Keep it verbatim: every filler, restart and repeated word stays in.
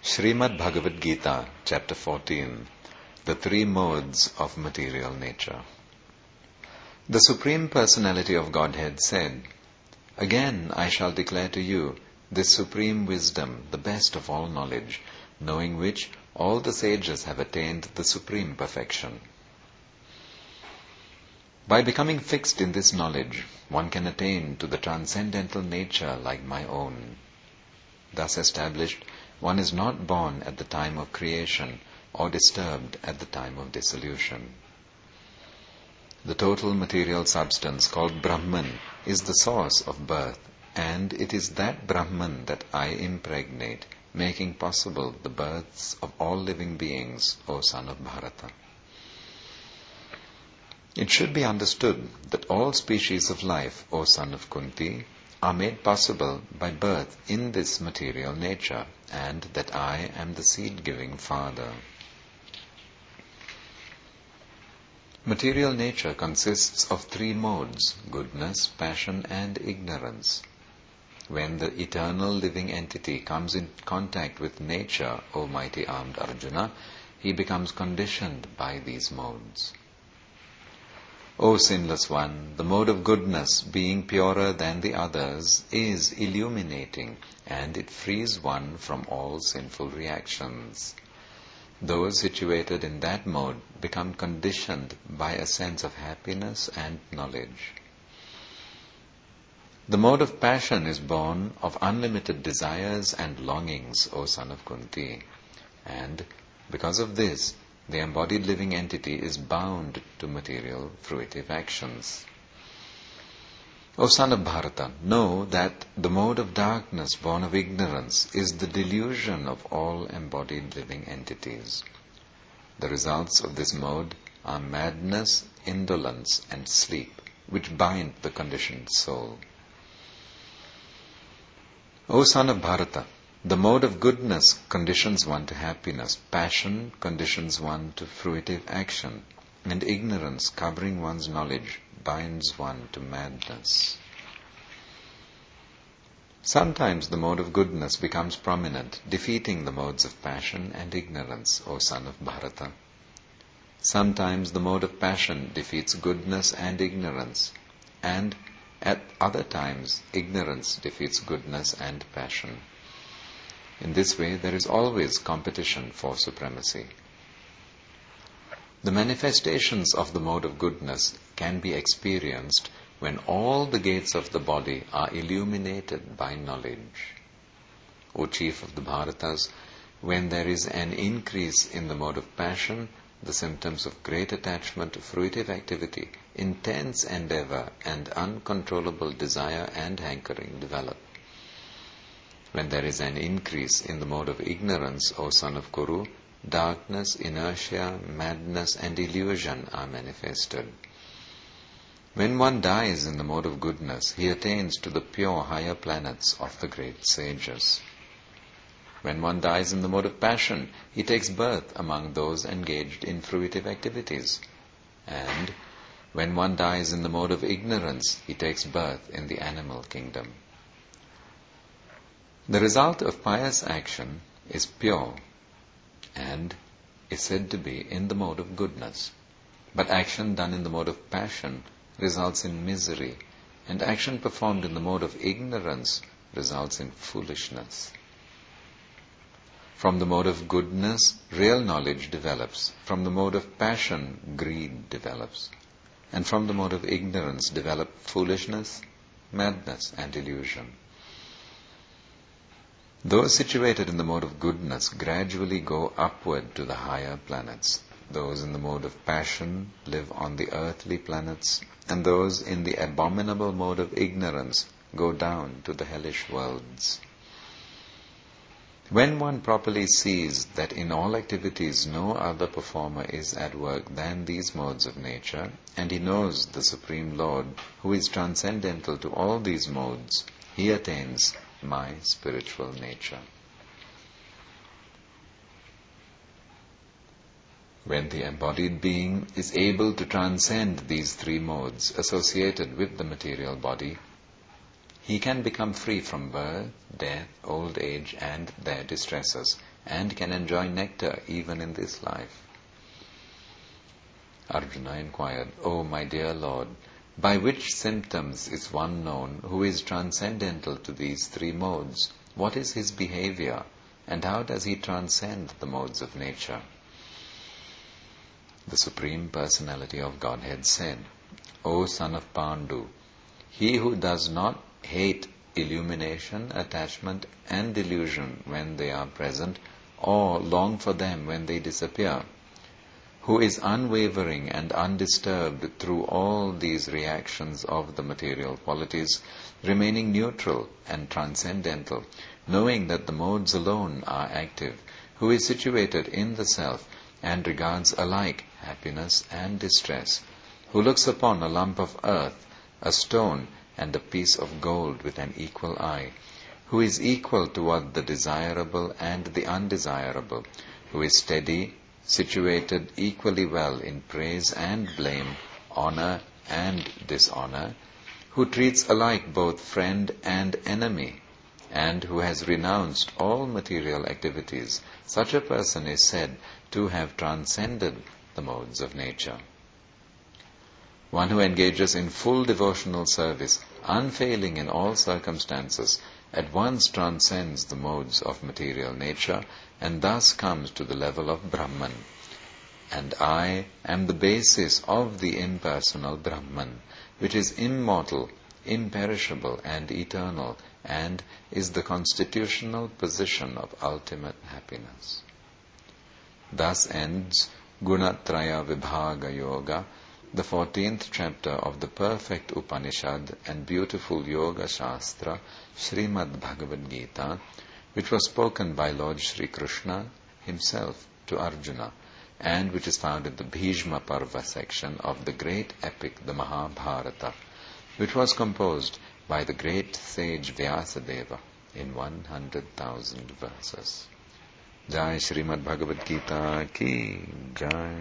Srimad Bhagavad Gita, Chapter fourteen, The Three Modes of Material Nature. The Supreme Personality of Godhead said, "Again I shall declare to you this supreme wisdom, the best of all knowledge, knowing which all the sages have attained the supreme perfection. By becoming fixed in this knowledge, one can attain to the transcendental nature like my own. Thus established, one is not born at the time of creation or disturbed at the time of dissolution. The total material substance called Brahman is the source of birth, and it is that Brahman that I impregnate, making possible the births of all living beings, O son of Bharata. It should be understood that all species of life, O son of Kunti, are made possible by birth in this material nature, and that I am the seed-giving father. Material nature consists of three modes: goodness, passion, and ignorance. When the eternal living entity comes in contact with nature, O mighty armed Arjuna, he becomes conditioned by these modes. O sinless one, the mode of goodness, being purer than the others, is illuminating, and it frees one from all sinful reactions. Those situated in that mode become conditioned by a sense of happiness and knowledge. The mode of passion is born of unlimited desires and longings, O son of Kunti, and because of this, the embodied living entity is bound to material fruitive actions. O son of Bharata, know that the mode of darkness born of ignorance is the delusion of all embodied living entities. The results of this mode are madness, indolence, and sleep, which bind the conditioned soul. O son of Bharata, the mode of goodness conditions one to happiness, passion conditions one to fruitive action, and ignorance, covering one's knowledge, binds one to madness. Sometimes the mode of goodness becomes prominent, defeating the modes of passion and ignorance, O son of Bharata. Sometimes the mode of passion defeats goodness and ignorance, and at other times ignorance defeats goodness and passion. In this way, there is always competition for supremacy. The manifestations of the mode of goodness can be experienced when all the gates of the body are illuminated by knowledge. O chief of the Bharatas, when there is an increase in the mode of passion, the symptoms of great attachment to fruitive activity, intense endeavor, and uncontrollable desire and hankering develop. When there is an increase in the mode of ignorance, O son of Kuru, darkness, inertia, madness, and illusion are manifested. When one dies in the mode of goodness, he attains to the pure higher planets of the great sages. When one dies in the mode of passion, he takes birth among those engaged in fruitive activities. And when one dies in the mode of ignorance, he takes birth in the animal kingdom. The result of pious action is pure and is said to be in the mode of goodness. But action done in the mode of passion results in misery, and action performed in the mode of ignorance results in foolishness. From the mode of goodness, real knowledge develops. From the mode of passion, greed develops. And from the mode of ignorance develop foolishness, madness, and illusion. Those situated in the mode of goodness gradually go upward to the higher planets. Those in the mode of passion live on the earthly planets, and those in the abominable mode of ignorance go down to the hellish worlds. When one properly sees that in all activities no other performer is at work than these modes of nature, and he knows the Supreme Lord, who is transcendental to all these modes, he attains my spiritual nature. When the embodied being is able to transcend these three modes associated with the material body, he can become free from birth, death, old age, and their distresses, and can enjoy nectar even in this life. Arjuna inquired, O my dear Lord, by which symptoms is one known who is transcendental to these three modes? What is his behavior, and how does he transcend the modes of nature? The Supreme Personality of Godhead said, O son of Pandu, he who does not hate illumination, attachment and delusion when they are present, or long for them when they disappear, who is unwavering and undisturbed through all these reactions of the material qualities, remaining neutral and transcendental, knowing that the modes alone are active, who is situated in the self and regards alike happiness and distress, who looks upon a lump of earth, a stone, and a piece of gold with an equal eye, who is equal toward the desirable and the undesirable, who is steady, situated equally well in praise and blame, honor and dishonor, who treats alike both friend and enemy, and who has renounced all material activities, such a person is said to have transcended the modes of nature. One who engages in full devotional service, unfailing in all circumstances, at once transcends the modes of material nature and thus comes to the level of Brahman. And I am the basis of the impersonal Brahman, which is immortal, imperishable and eternal, and is the constitutional position of ultimate happiness. Thus ends Gunatraya Vibhaga Yoga, the fourteenth chapter of the perfect Upanishad and beautiful Yoga Shastra, Srimad Bhagavad Gita, which was spoken by Lord Shri Krishna himself to Arjuna, and which is found in the Bhishma Parva section of the great epic, the Mahabharata, which was composed by the great sage Vyasadeva in one hundred thousand verses. Jai Srimad Bhagavad Gita ki Jai.